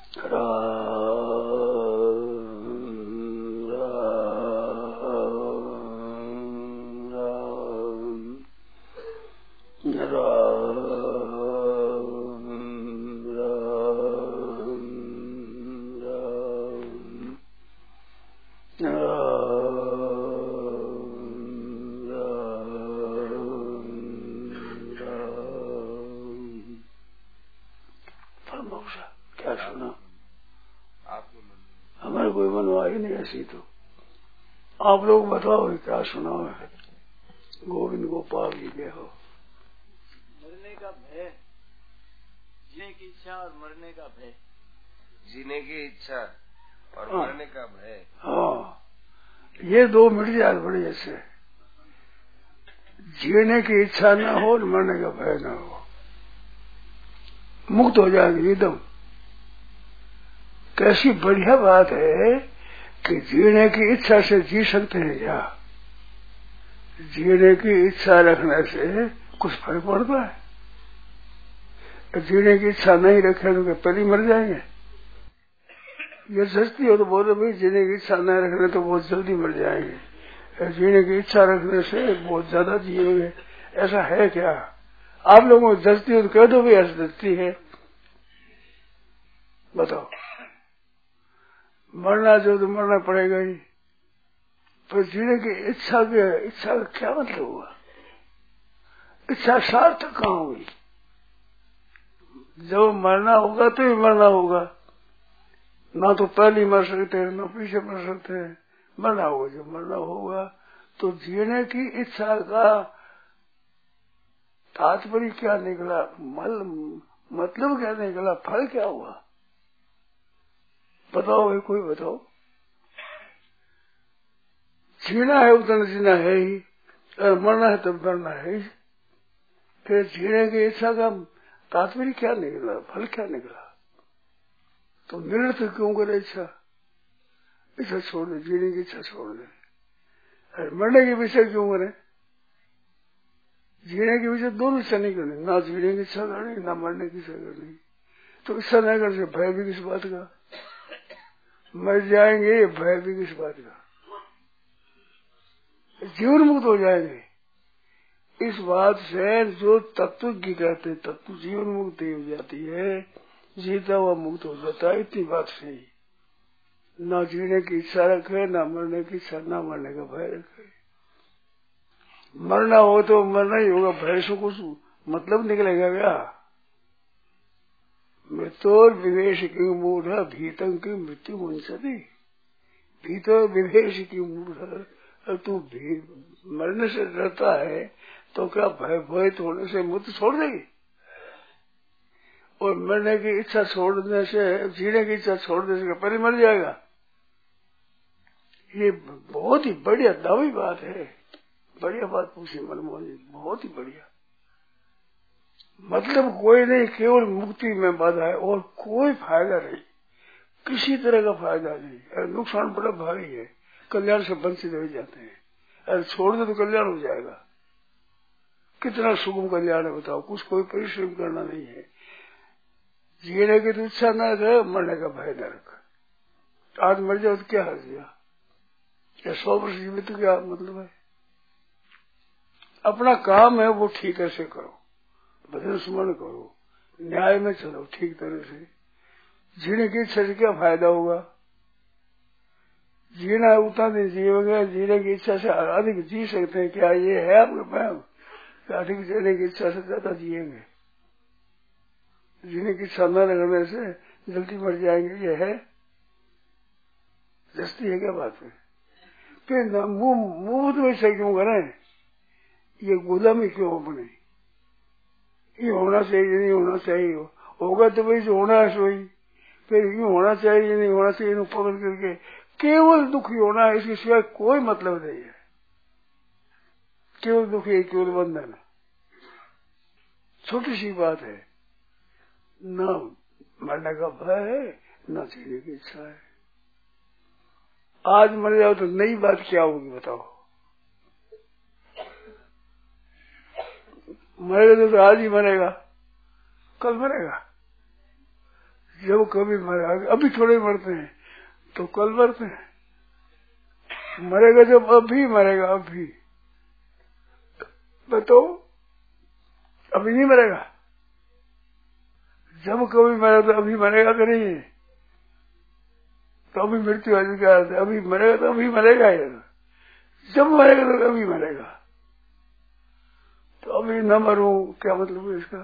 क्या सुना? हमारे कोई मनवाई नहीं ऐसी तो आप लोग बताओ क्या सुना है? गोविंद गोपाल जी के हो। मरने का भय, जीने की इच्छा और मरने का भय। जीने की इच्छा और मरने का भय। हाँ, ये दो मिट जाए बड़ी ऐसे। जीने की इच्छा न हो और मरने का भय न हो, मुक्त हो जाएंगे एकदम। कैसी बढ़िया बात है कि जीने की इच्छा से जी सकते हैं क्या? जीने की इच्छा रखने से कुछ फर्क पड़ता है? जीने की इच्छा नहीं रखे तो पहले मर जाएंगे। ये सस्ती हो तो बोलो भाई जीने की इच्छा नहीं रखने तो बहुत जल्दी मर जाएंगे, जीने की इच्छा रखने से बहुत ज्यादा जिएंगे। ऐसा है क्या? आप लोगों को जस्ती हो तो कह दो भाई ऐसा जस्ती है, बताओ। मरना जो तो मरना पड़ेगा ही, पर जीने की इच्छा का क्या मतलब हुआ? इच्छा सार्थक कहाँ हुई? जब मरना होगा तो ही मरना होगा, ना तो पहले मर सकते हैं ना पीछे मर सकते हैं। मरना होगा, जब मरना होगा तो जीने की इच्छा का तात्पर्य क्या निकला? मतलब क्या निकला? फल क्या हुआ? बताओ भाई, कोई बताओ। जीना है उतना जीना है ही, अगर मरना है तब मरना है ही। फिर जीने की इच्छा का तात्पर्य क्या निकला? फल क्या निकला? तो निरर्थक क्यों करे इच्छा? इच्छा छोड़ दे, जीने की इच्छा छोड़ दे। अरे मरने के विषय क्यों करे? जीने के विषय दोनों इच्छा नहीं करनी, ना जीने की इच्छा करनी ना मरने की इच्छा करनी। तो इच्छा नहीं करने से भय भी किस बात का? मर जाएंगे, भय भी किस बात का? जीवन मुक्त हो जाएंगे। इस बात से जो तत्व की कहते तत्व जीवन मुक्ति हो जाती है, जीता हुआ मुक्त हो जाता है। इतनी बात सही। ना जीने की इच्छा रखे, ना मरने की इच्छा, ना मरने का भय रखे। मरना हो तो मरना ही होगा, भय से कुछ मतलब निकलेगा क्या? मृत्योर विवेश की मूढ़ भीतं की मृत्यु मुंसती। भीतर विवेश की मूढ़, तू मरने से डरता है तो क्या भयभीत होने से मुक्त छोड़ देगी? और मरने की इच्छा छोड़ने से, जीने की इच्छा छोड़ देने से पहले मर जाएगा। ये बहुत ही बढ़िया दावी बात है। बढ़िया बात पूछी मनमोहन जी, बहुत ही बढ़िया। मतलब कोई नहीं, केवल मुक्ति में बाधा है और कोई फायदा नहीं, किसी तरह का फायदा नहीं। नुकसान बड़ा भारी है, कल्याण से वंचित हो जाते हैं। अरे छोड़ दे तो कल्याण हो जाएगा। कितना सुगम कल्याण है बताओ, कुछ कोई परिश्रम करना नहीं है। जीने की तो इच्छा न रखे, मरने का भय न रख। आज मर जाओ तो क्या हर्ज गया? या 100 वर्ष जीवित तो क्या मतलब है? अपना काम है वो ठीक ऐसे करो, भजन स्मरण करो, न्याय में चलो ठीक तरह से। जीने की इच्छा से क्या फायदा होगा? जीना उतना दिन जियोगे, जीने की इच्छा से अधिक जी सकते हैं क्या? ये है आपके पास? अधिक जीने की इच्छा से ज्यादा जिएंगे। जीने की इच्छा न लगने से जल्दी मर जाएंगे, ये है जस्ती है क्या बात है? फिर मुंह तो वैसे क्यों करें? ये गुलामी क्यों अपने? ये होना चाहिए नहीं होना चाहिए, होगा तो वही जो होना है सोई। फिर यूं होना चाहिए नहीं होना चाहिए, पकड़ करके केवल दुखी होना है, इसके सिवाय कोई मतलब नहीं है। केवल दुखी है, केवल बंधन है। छोटी सी बात है, न मरने का भय है न जीने की इच्छा है। आज मर जाओ तो नई बात क्या होगी बताओ? मरेगा तो आज ही मरेगा, कल मरेगा। जब कभी मरा, अभी थोड़े मरते हैं तो कल मरते हैं, मरेगा जब अभी मरेगा, अभी बताओ, अभी नहीं मरेगा। जब कभी मरा तो अभी मरेगा कि नहीं? तो अभी मृत्यु अधिकार है, अभी मरेगा तो अभी मरेगा ही, जब मरेगा तो अभी मरेगा। तो अभी न मरूं क्या मतलब है इसका?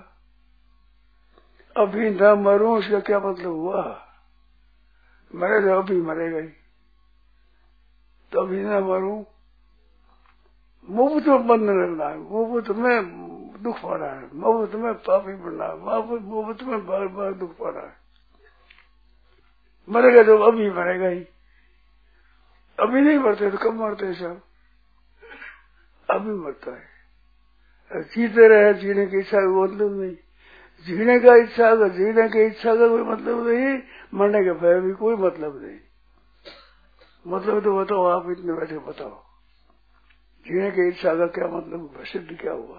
अभी न मरूं इसका क्या मतलब हुआ? मरे तो अभी मरेगा ही, तो अभी न मरूं। मुफ्त में बंद करना है, मुफ्त में दुख पाना है, मुफ्त में पापी बनना है, मुफ्त में बार बार दुख पाना है। मरेगा तो अभी मरेगा ही, अभी नहीं मरते तो कब मरते हैं सब? अभी मरता है। जीते रहे, जीने की इच्छा का मतलब नहीं, जीने का इच्छा का, जीने की इच्छा का कोई मतलब नहीं, मरने के भय भी कोई मतलब नहीं। मतलब तो बताओ, आप इतने बैठे बताओ, जीने की इच्छा का क्या मतलब, सिद्ध क्या हुआ?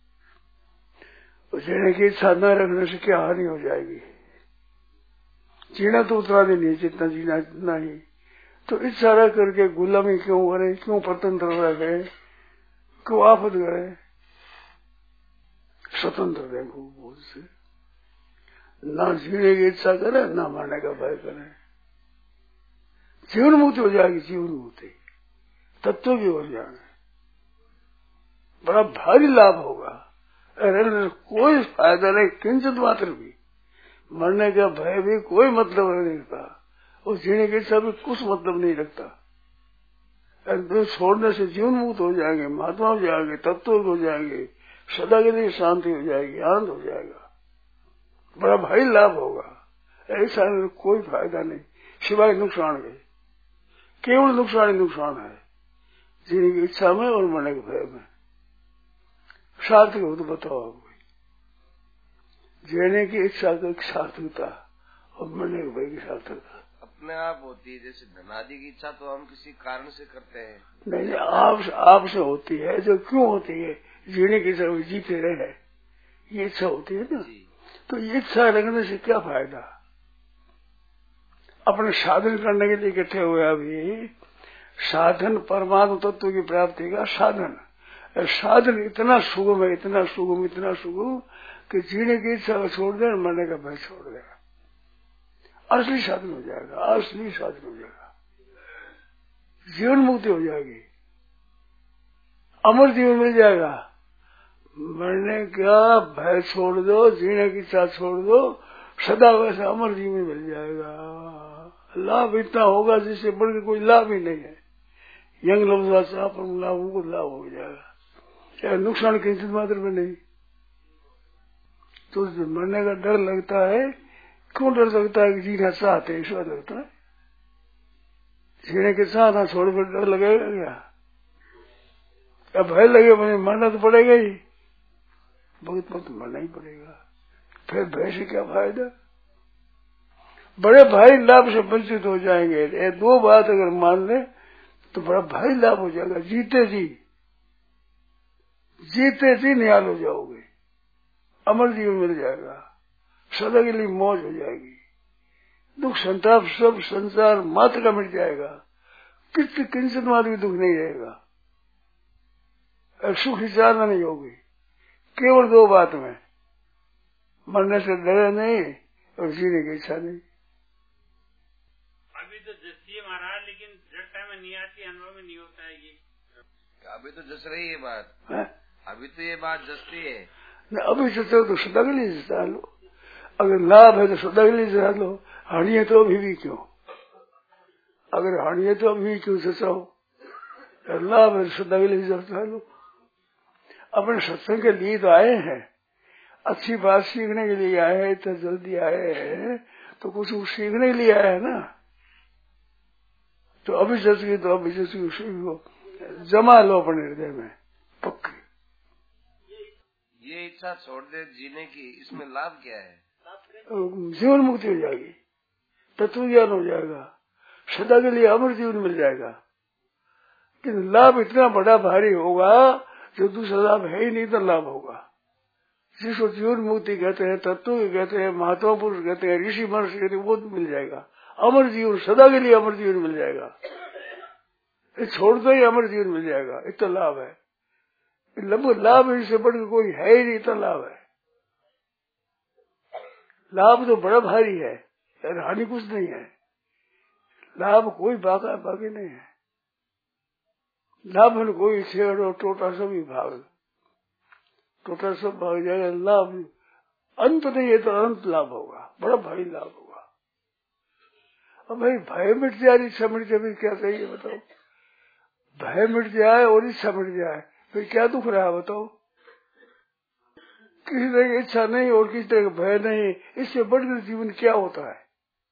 जीने की इच्छा न रखने से क्या हानि हो जाएगी? जीना तो उतना भी नहीं, जितना जीना इतना ही। तो इच्छा रख करके गुलामी क्यों करे, क्यों परतंत्र रहे, क्यों आफत करे? स्वतंत्र रहे बोझ से, ना जीने की इच्छा करे, ना मरने का भय करे। जीवन मुक्ति हो जाएगी, जीवन मुक्ति तत्व भी हो जाएगा, बड़ा भारी लाभ होगा। अरे कोई फायदा नहीं, किंचित मात्र भी। मरने का भय भी कोई मतलब नहीं रखता, और जीने की इच्छा भी कुछ मतलब नहीं रखता। तो छोड़ने से जीवन मुक्त हो जाएंगे, महात्मा हो जाएंगे, तत्व हो जाएंगे, सदा के लिए शांति हो जाएगी, आनंद हो जाएगा, बड़ा भारी लाभ होगा। ऐसा कोई फायदा नहीं सिवाय नुकसान के, केवल नुकसान ही नुकसान है जीने की इच्छा में और मरने के भय में। सार्थक हो तो बताओ आप, जीने की इच्छा की सार्थकता और मरने के भय की सार्थकता अपने आप होती है। जैसे धनादि की इच्छा तो हम किसी कारण से करते हैं, नहीं, आपसे होती है। जो क्यों होती है? जीने की इच्छा जीते रहे, ये इच्छा होती है ना। तो ये इच्छा रखने से क्या फायदा? अपने साधन करने के लिए इकट्ठे हुए, अभी साधन परमात्मा तत्व की प्राप्ति का साधन। साधन इतना सुगम है, इतना सुगम, इतना सुगम कि जीने की इच्छा को छोड़ दे, मरने का भय छोड़ देगा, असली साधन हो जाएगा, असली साधन हो जाएगा, जीवन मुक्ति हो जाएगी, अमर जीवन मिल जाएगा। मरने का भय छोड़ दो, जीने की इच्छा छोड़ दो, सदा वैसे अमर जीवन मिल जाएगा। लाभ इतना होगा जिससे बढ़कर कोई लाभ ही नहीं है। यंग लोग लाभ को लाभ हो जाएगा, क्या नुकसान किंचित मात्र में नहीं। तो मरने का डर लगता है, क्यों डर लगता है? कि जीना चाहते हैं, ईश्वर लगता है। जीने के चाहना छोड़ कर डर लगेगा क्या? भय लगे मुझे मरना तो पड़ेगा ही, बहुत बहुत मरना ही पड़ेगा, फिर भय से क्या फायदा? बड़े भारी लाभ से वंचित हो जाएंगे। ये दो बात अगर मान ले तो बड़ा भारी लाभ हो जाएगा। जीते जी निहाल हो जाओगे, अमर जीवन मिल जाएगा, सदा के लिए मौज हो जाएगी, दुख संताप सब संसार मात्र का मिट जाएगा, किंचित मात्र भी दुख नहीं रहेगा, सुख विचारना नहीं होगी। केवल दो बात में, मरने से डरे नहीं और जीने की इच्छा नहीं। अभी तो जस्ती है महाराज, लेकिन जड़ में नहीं आती, अनुभव में नहीं होता है ये। अभी तो जस रही है बात है? अभी तो ये बात जसती है। अभी जैसे तो सदा के लिए जता लो, अगर लाभ है तो सदा के लिए जता लो, हानि है तो अभी भी क्यों? अगर हानि है तो अभी क्यों जचाओ? लाभ है तो सदा के लिए जता लो। अपने सत्संग के लिए तो आए हैं, अच्छी बात सीखने के लिए आए हैं, इतना जल्दी आए हैं तो कुछ सीखने के लिए आए हैं ना। तो अभी जैसे तो अभी जैसे जमा लो अपने हृदय में पक्की। ये इच्छा छोड़ दे जीने की, इसमें लाभ क्या है? जीवन मुक्ति हो जाएगी, तत्व ज्ञान हो जाएगा, सदा के लिए अमर जीवन मिल जाएगा। लेकिन लाभ इतना बड़ा भारी होगा जो दूसरा लाभ है ही नहीं, तो लाभ होगा। जिसको जीवन मुक्ति कहते हैं, तत्व कहते हैं, महात्मा पुरुष कहते हैं, ऋषि मनुष्य कहते हैं, वो तो मिल जाएगा। अमर जीवन, सदा के लिए अमर जीवन मिल जाएगा। छोड़ते ही अमर जीवन मिल जाएगा। इतना लाभ है, लाभ इससे बढ़कर कोई है ही नहीं। इतना लाभ है, लाभ तो बड़ा भारी है, हानि कुछ नहीं है। लाभ कोई बाकी नहीं है। लाभ में कोई छेड़ और टोटा सभी भाग, टोटा सब भाग जाएगा। लाभ अंत नहीं है तो अनंत लाभ होगा, बड़ा भारी लाभ होगा। अब भाई भय मिट जाए, इच्छा मिट जाए, फिर क्या चाहिए बताओ? भय मिट जाए और इच्छा मिट जाए, फिर क्या दुख रहा है बताओ? किसी तरह की इच्छा नहीं और किसी तरह का भय नहीं, इससे बढ़कर जीवन क्या होता है?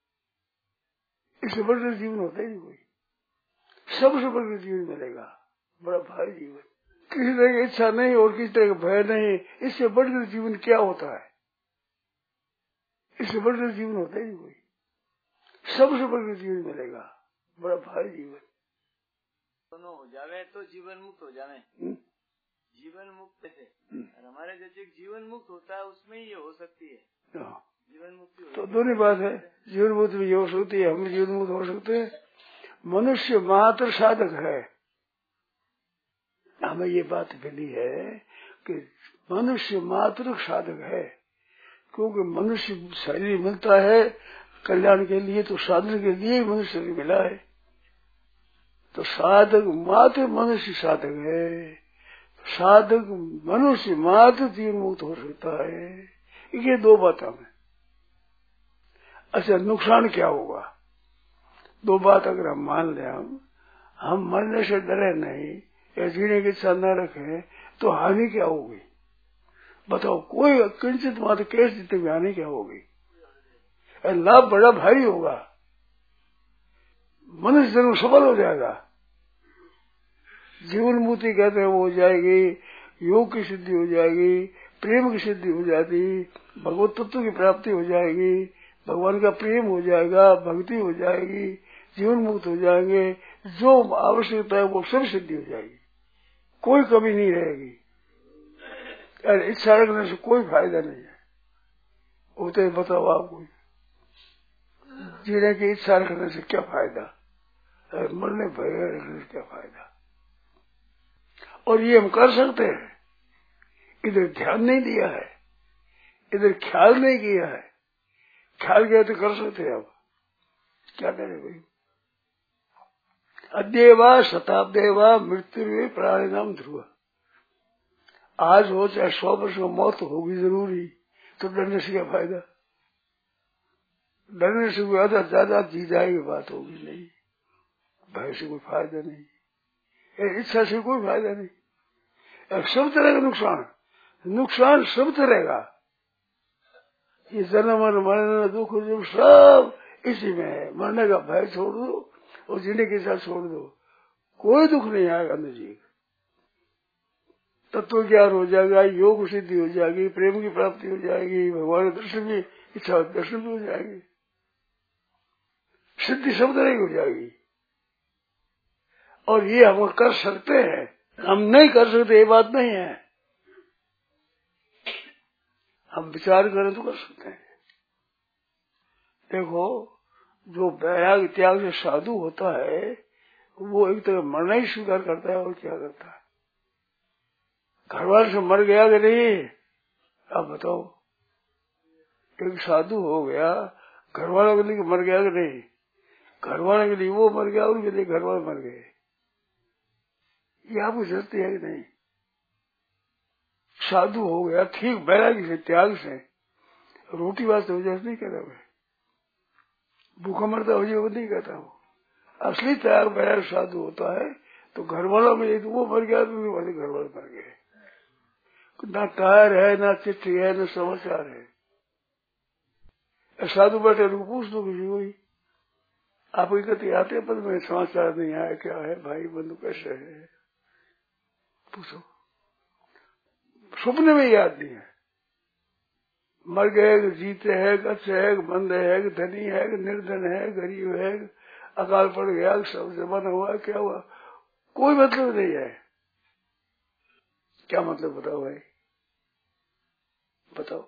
इससे बढ़कर जीवन होता ही नहीं कोई। सबसे बढ़कर जीवन मिलेगा, बड़ा भारी जीवन। किसी तरह की इच्छा नहीं और किसी तरह का भय नहीं, इससे बढ़कर जीवन क्या होता है? इससे बढ़कर जीवन होता ही नहीं कोई। सबसे बढ़कर जीवन मिलेगा, बड़ा भारी जीवन। दोनों हो जावे तो जीवन मुक्त हो जावे। जीवन मुक्त से और हमारे जैसे जीवन मुक्त होता है उसमें ही ये हो सकती है जीवन मुक्ति। तो दोनों बात है, जीवन मुक्त भी हो सकती है, हम जीवन मुक्त हो सकते हैं। मनुष्य मात्र साधक है। हमें ये बात मिली है कि मनुष्य मात्र साधक है, क्योंकि मनुष्य शरीर मिलता है कल्याण के लिए, तो साधन के लिए मनुष्य शरीर मिला है। तो साधक मात्र मनुष्य साधक है। साधक मनुष्य मात्र जीवन मुक्त हो सकता है। ये दो बातें हैं। अच्छा, नुकसान क्या होगा? दो बात अगर हम मान लें, हम मरने से डरे नहीं या जीने की इच्छा न रखें, तो हानि क्या होगी बताओ? कोई किंचित मात्र कैसे जितने में हानि क्या होगी? लाभ बड़ा भारी होगा। मनुष्य जन्म सफल हो जाएगा, जीवन मुक्ति कहते हैं वो हो जाएगी, योग की सिद्धि हो जाएगी, प्रेम की सिद्धि हो जाती, भगवत तत्व की प्राप्ति हो जाएगी, भगवान का प्रेम हो जाएगा, भक्ति हो जाएगी, जीवन मुक्त हो जाएंगे। जो आवश्यकता है वो सब सिद्धि हो जाएगी, कोई कमी नहीं रहेगी। यार इच्छा रखने से कोई फायदा नहीं है। होते बताओ आपको, जीने की इच्छा रखने से क्या फायदा, मरने भय रखने से क्या फायदा? और ये हम कर सकते हैं, इधर ध्यान नहीं दिया है, इधर ख्याल नहीं किया है। ख्याल किया तो कर सकते हैं। अब क्या करें भाई? अद्येवा शताब्देवा मृत्यु प्राणी नाम ध्रुव। आज हो चाहे 100 वर्ष में मौत होगी जरूरी, तो डरने से क्या फायदा? डरने से ज्यादा जी जाएगी बात होगी नहीं, भय से कोई फायदा नहीं, इच्छा से कोई फायदा नहीं। सब तरह का नुकसान सब तरह का। ये जन्म और मरने दुख जो सब इसी में है। मरने का भय छोड़ दो और जीने के साथ छोड़ दो, कोई दुख नहीं आएगा नजीक। तत्व ज्ञान हो जाएगा, योग सिद्धि हो जाएगी, प्रेम की प्राप्ति हो जाएगी, भगवान के दर्शन की इच्छा दर्शन भी हो जाएगी, सिद्धि सब तरह की हो जाएगी। और ये हम कर सकते हैं, हम नहीं कर सकते ये बात नहीं है। हम विचार करें तो कर सकते हैं। देखो, जो वैराग त्याग से साधु होता है वो एक तरह मरना ही स्वीकार करता है। और क्या करता है? घरवाले से मर गया कि नहीं? आप बताओ, एक साधु हो गया, घरवालों के लिए मर गया कि नहीं? घरवाले के लिए वो मर गया, उनके लिए घरवाले मर गए। ये आपको जरूरत है कि नहीं? साधु हो गया, ठीक बैरागी से त्याग से, रोटी वास्ते वजह से नहीं कहता मैं, भूखा मरता वजह वो नहीं कहता। वो असली त्याग बैराग साधु होता है। तो घर वालों में एक वो मर गया तो वाले घर वाले मर गए। ना टायर है, ना चिट्ठी है, ना समाचार है। साधु बैठे उनको पूछ दो किसी को ही, आप कहते आते पर में समाचार नहीं आया, क्या है भाई बंधु कैसे है, पूछो। सपने में याद नहीं है। मर गए, जीते है, अच्छे है, मंद है, धनी है, निर्धन है, गरीब है, अकाल पड़ गया, सब जमाना हुआ, क्या हुआ, कोई मतलब नहीं है। क्या मतलब बताओ भाई? बताओ,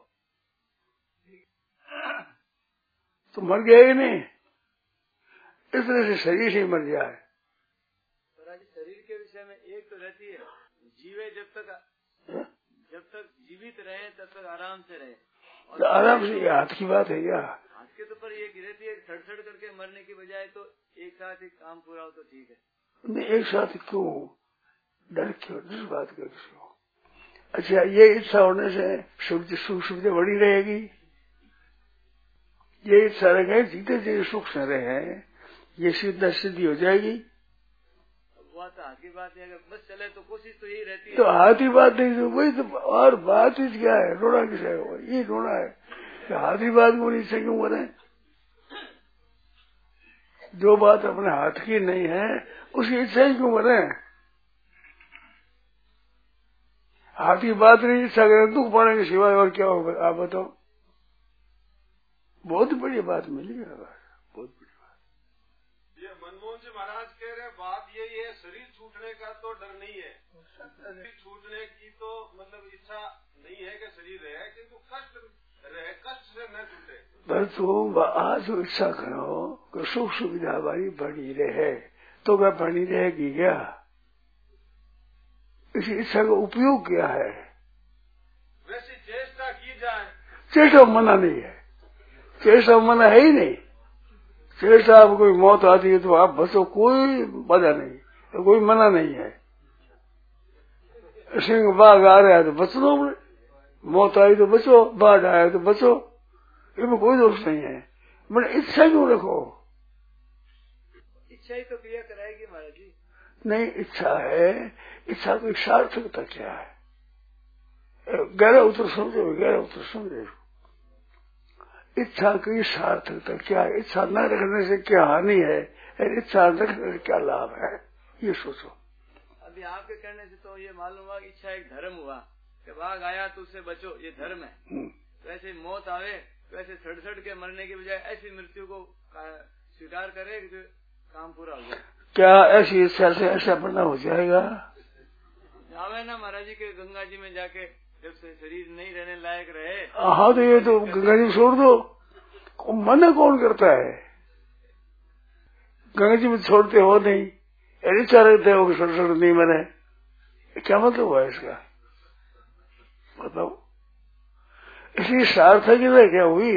तो मर गया ही नहीं। इस तरह से शरीर से मर जाए। शरीर के विषय में एक तो रहती है, जीवे जब तक जीवित रहे तब तक आराम से रहे। तो आराम से, हाथ की बात है क्या? हाथ के तो पर ये रहती है, सड़ करके मरने की बजाय तो एक साथ ही काम पूरा हो तो ठीक है। नहीं, एक साथ क्यों? डर क्यों? डर बात क्यों? अच्छा, ये इच्छा होने से सुख सुविधा बढ़ी रहेगी। ये इच्छा रहे जीते जी सुख से रहे, ये सिद्धि हो जाएगी। वो तो हाथ की बात है, अगर बस चले तो कोशिश तो यही रहती है। तो हाथ ही बात नहीं, तो वही तो। और बात ही क्या है? रोना किसे है? ये रोना है कि हाथ ही बात को इच्छा क्यों करें? जो बात अपने हाथ की नहीं है उसकी इच्छा ही क्यों करें? हाथ की बात नहीं इच्छा करें, दुख पाने के सिवाय और क्या होगा? आप बताओ। बहुत बढ़िया बात मिली है, बहुत बढ़िया बात। ये मनमोहन जी महाराज कह रहे बात यही है, शरीर छूटने का तो डर नहीं है, शरीर छूटने की तो मतलब इच्छा नहीं है कि शरीर रहे, किंतु कष्ट रहे, कष्ट से न छूटे। पर तुम आज इच्छा करो कि सुख सुविधा हमारी बनी रहे, तो क्या बनी रहेगी क्या? इसी इच्छा का उपयोग क्या है? वैसी चेष्टा की जाए। चेष्टा मना नहीं है, चेष्टा मना है ही नहीं। चेष्टा आप कोई मौत आती है तो आप बचो, कोई बाधा नहीं, कोई मना नहीं है। सिंह बाघ आ रहा है तो बच लो, मौत आई तो बचो, बाढ़ आया तो बचो, इसमें कोई दोष नहीं है। मैंने इच्छा क्यों रखो? इच्छा ही तो क्रिया कराएगी महाराज जी। नहीं, इच्छा है, इच्छा की सार्थकता क्या है? गहरा उत्तर समझो, गहरा उत्तर समझो। इच्छा की सार्थकता क्या है? इच्छा न रखने से क्या हानि है, इच्छा रखने से क्या लाभ है, ये सोचो। अभी आपके कहने से तो ये मालूम हुआ इच्छा एक धर्म हुआ कि बाघ आया तो उससे बचो, ये धर्म है। वैसे मौत आवे वैसे सड़ के मरने की बजाय ऐसी मृत्यु को स्वीकार करे कि काम पूरा हो जाए। क्या ऐसी इच्छा से ऐसा बनना हो जाएगा? जावे ना महाराज जी के गंगा जी में जाके, जब से शरीर नहीं रहने लायक रहे। हाँ, तो ये तो गंगा जी छोड़ दो, मना कौन करता है? गंगा जी में छोड़ते हो नहीं, इच्छा रखते हो कि सड़ नहीं मरे, क्या मतलब हुआ इसका? बताओ। इसी सार्थक की क्या हुई?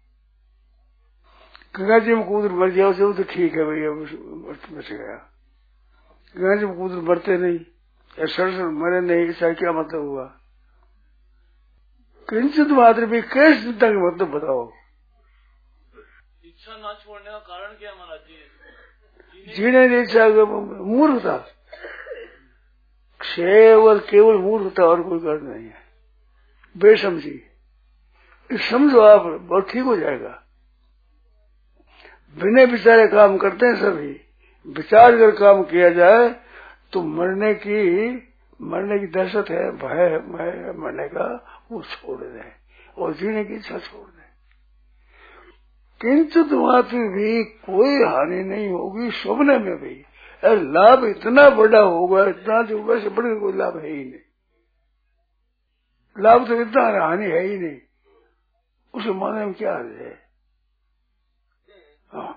गंगा जी में कूद मर जाओ तो ठीक है भैया, बच गया। गंगा जी में कूद मरते नहीं या सड़ मरे नहीं, इसका क्या मतलब हुआ? किंचित मात्र भी कैसे चिंता का मतलब बताओ। इच्छा ना छोड़ने का कारण क्या महाराज जी? जीने की इच्छा मूर्खता, केवल मूर्खता और कोई कारण नहीं है। बेसमझी, समझो आप, बहुत ठीक हो जाएगा। बिना विचारे काम करते हैं सभी, विचार कर काम किया जाए तो मरने की दहशत है, भय है मरने का, वो छोड़ दें और जीने की इच्छा छोड़ दें। किंचित मात्र भी कोई हानि नहीं होगी, स्वप्न में भी। लाभ इतना बड़ा होगा, इतना जो वैसे बड़े कोई लाभ है ही नहीं। लाभ तो इतना, हानि है ही नहीं, उसे मानने में क्या है? हाँ,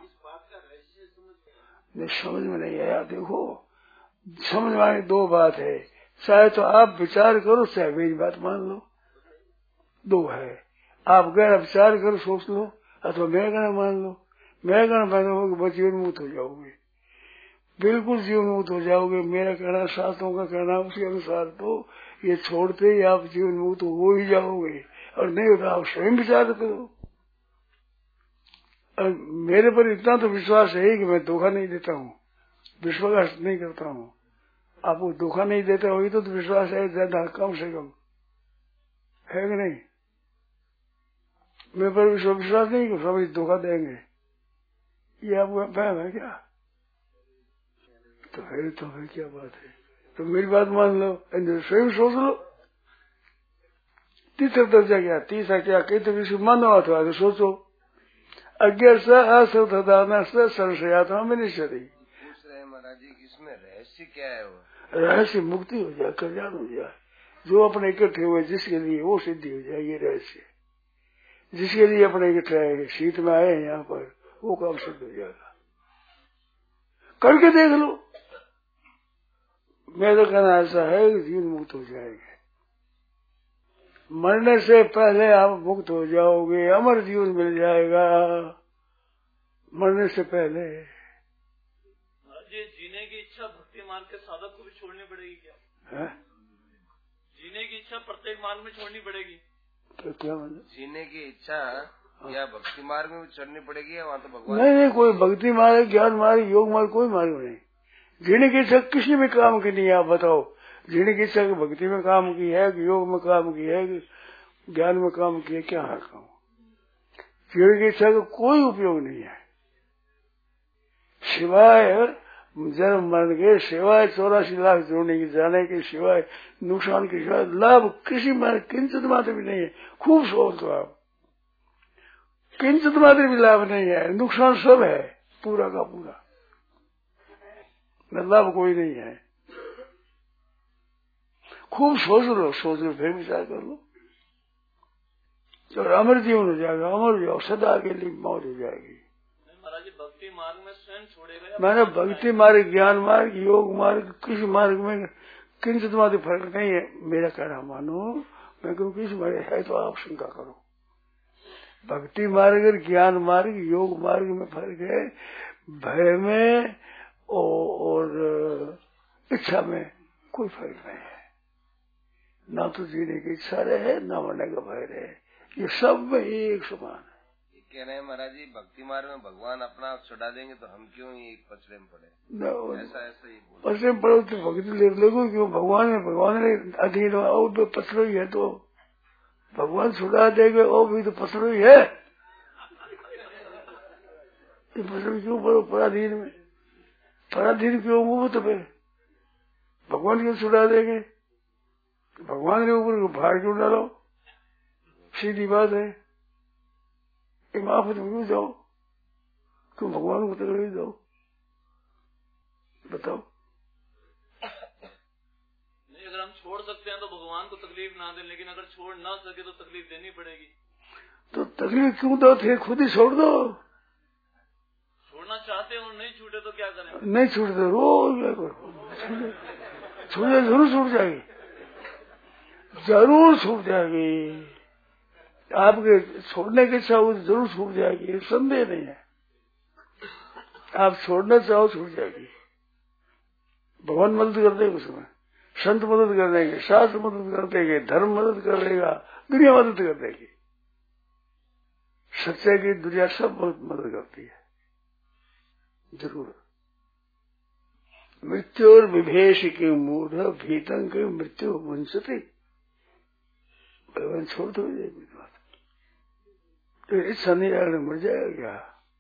समझ में नहीं आया। देखो, समझ में आने दो बात है, चाहे तो आप विचार करो, चाहे मेरी बात मान लो, दो है। आप गैर विचार करो, सोच लो, अथवा मैं कहना मान लो। मैं कहना मानोगे जीवन मुक्त हो जाओगे, बिल्कुल जीवन मुक्त हो जाओगे। मेरा कहना, शास्त्रों का कहना, उसके अनुसार तो ये छोड़ते ही आप जीवन मुक्त हो ही जाओगे, और नहीं होता आप स्वयं विचार करो। मेरे पर इतना तो विश्वास है कि मैं धोखा नहीं देता हूँ, विश्वास नहीं करता हूँ। आपको धोखा नहीं देता होगी तो विश्वास है ज्यादा, कम से कम है कि नहीं? मेरे पर विश्वास नहीं कि स्वामी धोखा देंगे, ये आपको वहम है क्या? तो फिर क्या बात है? तो मेरी बात मान लो, स्वयं सोच लो। तीसरा दर्जा क्या, तीसरा क्या, कई तो विषय मानो अथवा तो सोचो। अज्ञान से असंशयात्मा में निश्चय। पूछ रहे महाराज जी, इसमें रहस्य क्या है? वो रहस्य मुक्ति हो जाए, कल्याण हो जाए, जो अपने इकट्ठे हुए जिसके लिए वो सिद्धि हो जाए, ये रहस्य। जिसके लिए अपने इकट्ठे आए, शीत में आए यहाँ पर, वो काम सिद्ध हो जाएगा। करके देख लो। मेरा कहना ऐसा है कि जीवन मुक्त हो जाएंगे। मरने से पहले आप मुक्त हो जाओगे, अमर जीवन मिल जाएगा मरने से पहले। ये जीने की इच्छा भक्ति मार्ग के साधक को भी छोड़नी पड़ेगी क्या? है? जीने की इच्छा प्रत्येक मार्ग में छोड़नी पड़ेगी? तो क्या मतलब? जीने की इच्छा या भक्ति मार्ग में भी छोड़नी पड़ेगी या वहाँ तो भगवान? नहीं, कोई भक्ति मार्ग, ज्ञान मार्ग, योग मार्ग कोई मार्ग नहीं। जीने की इच्छा किसी में काम की नहीं है। आप बताओ, जीने की इच्छा भक्ति में काम की है कि योग में काम की है कि ज्ञान में काम की है? क्या हर काम? जीने की इच्छा का कोई उपयोग नहीं है सिवाय जन्म मरण के, सिवाय 84 लाख जोड़ने की जाने के, सिवाय नुकसान के, सिवाय लाभ किसी में किंचित मात्र भी नहीं है। खूब सोच दो आप, किंचित मात्र भी लाभ नहीं है, नुकसान सब है पूरा का पूरा, लाभ कोई नहीं है। खूब सोच लो फिर विचार कर लो, और अमर जीवन हो जाएगा, अमर जाओ, सदा के लिए मौत हो जाएगी। महाराज जी भक्ति मार्ग में स्वयं छोड़ेगा? मैंने भक्ति मार्ग, ज्ञान मार्ग, योग मार्ग, किसी मार्ग में किंचित मात्र फर्क नहीं है। मेरा कहना मानो, मैं कहूँ किस मार्ग है तो आप शंका करो। भक्ति मार्ग, ज्ञान मार्ग, योग मार्ग में फर्क है भय में और इच्छा में कोई फर्क नहीं है। ना तो जीने की इच्छा रहे, ना मरने का भय रहे, ये सब में एक समान है। कह रहे हैं महाराज जी भक्ति मार्ग में भगवान अपना आप छुड़ा देंगे तो हम क्यों ये पचड़े में पड़े? ऐसा ही पचड़े में पड़ो तो भक्ति ले लो, क्यों? भगवान ने अधीन और पचड़ो ही है, तो भगवान छुड़ा देंगे और भी तो पचड़ो ही है। पचड़ो क्यों पड़ो पराधीन में? पराधीन क्यों हो? तो फिर भगवान क्यों छुड़ा देंगे? भगवान के ऊपर भार क्यों डालो? सीधी बात है। माफ क्यों जाओ? क्यों भगवान को तकलीफ दो? बताओ। नहीं, अगर हम छोड़ सकते हैं तो भगवान को तकलीफ ना दें, लेकिन अगर छोड़ ना सके तो तकलीफ देनी पड़ेगी। तो तकलीफ क्यों दो? थे खुद ही छोड़ दो। छोड़ना चाहते हो, नहीं छूटे तो क्या करें? नहीं छूटते रोज छूटे, जरूर छूट जाएगी, जरूर छूट जाएगी। आपके छोड़ने की इच्छा हो जरूर छूट जाएगी, संदेह नहीं है। आप छोड़ना चाहो छूट जाएगी। भगवान मदद कर देंगे उसमें, संत मदद कर देंगे, शास्त्र मदद कर देंगे, धर्म मदद कर देगा, दुनिया मदद कर देगी। सच्चाई की दुनिया सब मदद करती है जरूर। मृत्यु और विभेष के मूढ़ भीतंग के मृत्यु वंशति। भगवान छोड़ दो बात, तो इच्छा नहीं आगे मर जाएगा क्या?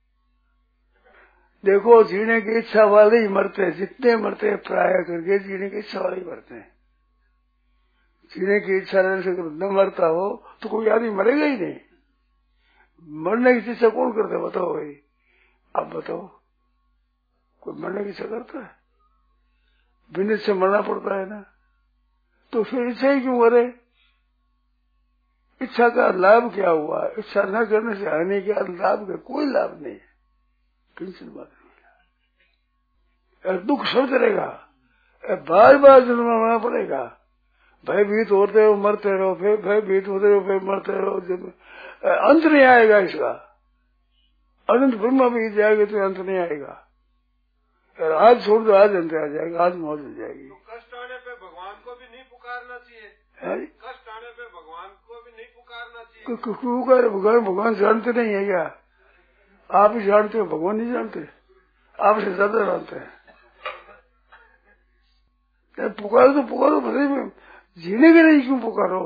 देखो, जीने की इच्छा वाले ही मरते हैं, जितने मरते हैं प्राय करके जीने की इच्छा वाले ही मरते हैं। जीने की इच्छा रहने से न मरता हो तो कोई आदमी मरेगा ही नहीं। मरने की इच्छा कौन करता है बताओ भाई? आप बताओ, कोई मरने की इच्छा करता है? बिना इच्छा मरना पड़ता है ना, तो फिर इच्छा ही क्यों करे? इच्छा का लाभ क्या हुआ? इच्छा न करने से आने का लाभ का कोई लाभ नहीं है, किंचित बात नहीं। दुख सब करेगा, बार बार जन्मना पड़ेगा। भयभीत होते हो मरते रहो, फिर भयभीत होते हो फिर मरते रहो, अंत नहीं आएगा इसका। अनंत ब्रह्मा बीत जाएगा तो अंत नहीं आएगा। आज छोड़ दो, आज अंत आ जाएगा, आज मौत हो जाएगी। कष्ट आने पे भगवान को भी नहीं पुकारना चाहिए? कष्ट आने पे भगवान को भी नहीं पुकारना चाहिए? भगवान जानते नहीं है क्या? आप ही जानते हो, भगवान नहीं जानते? आपसे ज्यादा जानते हैं। पुकारो तो पुकारो, भले में जीने के लिए क्यों पुकारो?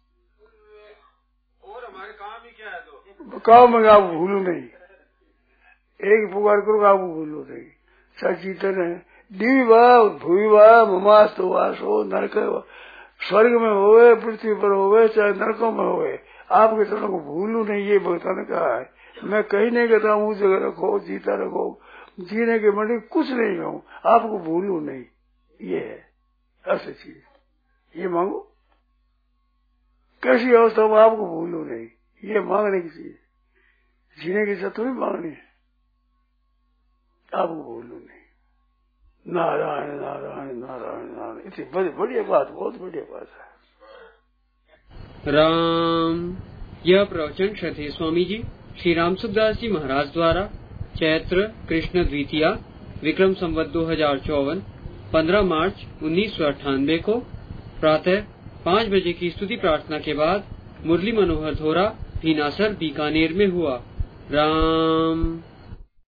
और हमारे काम ही क्या है? तो काम में आप भूलो नहीं, एक पुकार करो आपको भूलो नहीं। सचेतन है, दिवा भूवा ममास्तु वासो नरक, स्वर्ग में होवे, पृथ्वी पर होवे, चाहे नरकों में होवे, आपके चरणों को भूलू नहीं, ये भगवान ने कहा है। मैं कहीं नहीं कहता हूँ जगह रखो, जीता रखो, जीने के मरने कुछ नहीं कहूँ, आपको भूलू नहीं, ये है ऐसी चीज। ये मांगो, कैसी अवस्था में आपको भूलू नहीं, ये मांगने की चीज, जीने की इच्छा थोड़ी मांगनी है, आपको भूलू नहीं। नारायण नारायण नारायण नारायण, इतनी बढ़िया बात, बहुत बढ़िया बात है। राम। यह प्रवचन श्रद्धेय स्वामी जी श्री राम सुखदास जी महाराज द्वारा चैत्र कृष्ण द्वितीया विक्रम संवत 2054 15 मार्च 1998 को प्रातः 5 बजे की स्तुति प्रार्थना के बाद मुरली मनोहर धोरा भीनासर बीकानेर में हुआ। राम।